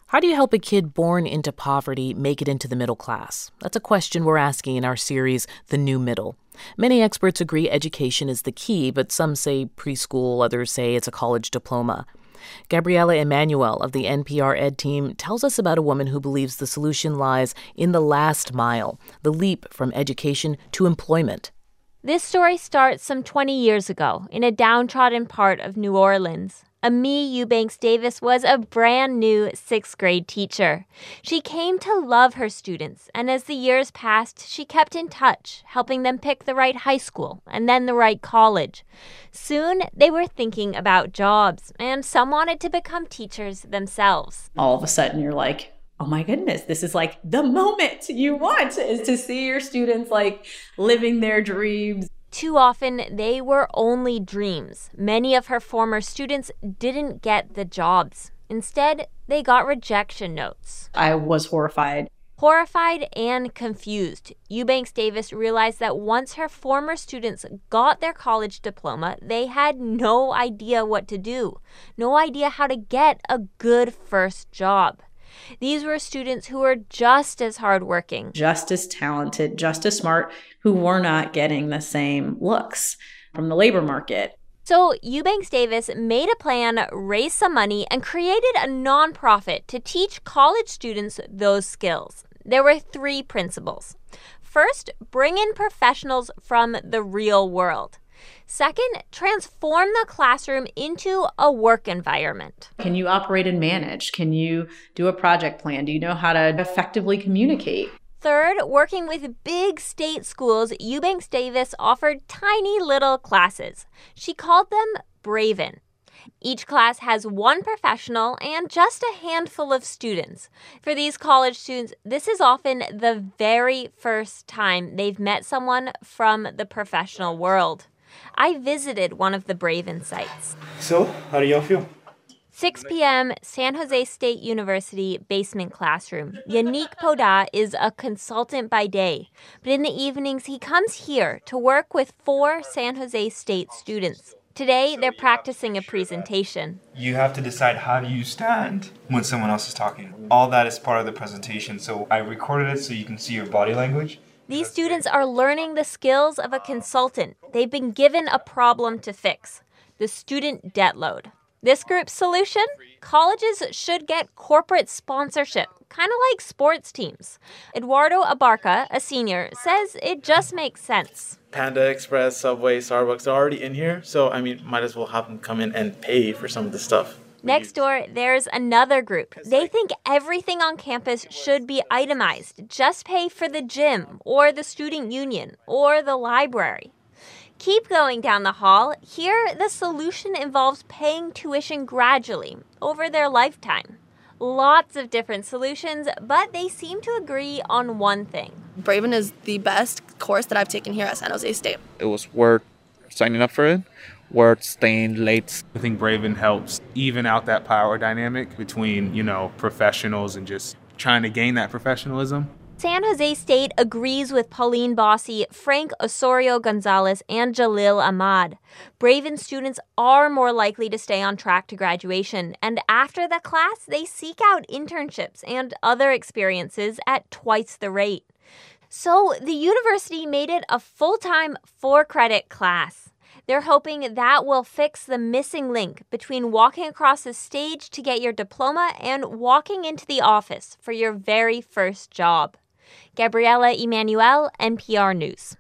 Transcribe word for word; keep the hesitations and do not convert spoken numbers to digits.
How do you help a kid born into poverty make it into the middle class? That's a question we're asking in our series, The New Middle. Many experts agree education is the key, but some say preschool, others say it's a college diploma. Gabriela Emanuel of the N P R Ed team tells us about a woman who believes the solution lies in the last mile, the leap from education to employment. This story starts some twenty years ago in a downtrodden part of New Orleans. Amie Eubanks Davis was a brand new sixth grade teacher. She came to love her students, and as the years passed, she kept in touch, helping them pick the right high school and then the right college. Soon, they were thinking about jobs, and some wanted to become teachers themselves. All of a sudden, you're like, oh my goodness, this is like the moment you want, is to see your students like living their dreams. Too often, they were only dreams. Many of her former students didn't get the jobs. Instead, they got rejection notes. I was horrified. Horrified and confused, Eubanks Davis realized that once her former students got their college diploma, they had no idea what to do, no idea how to get a good first job. These were students who were just as hardworking, just as talented, just as smart, who were not getting the same looks from the labor market. So Eubanks Davis made a plan, raised some money, and created a nonprofit to teach college students those skills. There were three principles. First, bring in professionals from the real world. Second, transform the classroom into a work environment. Can you operate and manage? Can you do a project plan? Do you know how to effectively communicate? Third, working with big state schools, Eubanks Davis offered tiny little classes. She called them Braven. Each class has one professional and just a handful of students. For these college students, this is often the very first time they've met someone from the professional world. I visited one of the Braven sites. So, how do y'all feel? six p.m., San Jose State University basement classroom. Yannick Poda is a consultant by day, but in the evenings he comes here to work with four San Jose State students. Today, they're practicing a presentation. You have to decide how do you stand when someone else is talking. All that is part of the presentation, so I recorded it so you can see your body language. These students are learning the skills of a consultant. They've been given a problem to fix, the student debt load. This group's solution? Colleges should get corporate sponsorship, kind of like sports teams. Eduardo Abarca, a senior, says it just makes sense. Panda Express, Subway, Starbucks are already in here, so I mean, might as well have them come in and pay for some of the stuff. Next door, there's another group. They think everything on campus should be itemized. Just pay for the gym, or the student union, or the library. Keep going down the hall. Here, the solution involves paying tuition gradually over their lifetime. Lots of different solutions, but they seem to agree on one thing. Braven is the best course that I've taken here at San Jose State. It was worth signing up for it, worth staying late. I think Braven helps even out that power dynamic between, you know, professionals and just trying to gain that professionalism. San Jose State agrees with Pauline Bossy, Frank Osorio-Gonzalez, and Jalil Ahmad. Braven students are more likely to stay on track to graduation, and after the class, they seek out internships and other experiences at twice the rate. So the university made it a full-time, four-credit class. They're hoping that will fix the missing link between walking across the stage to get your diploma and walking into the office for your very first job. Gabriela Emanuel, N P R News.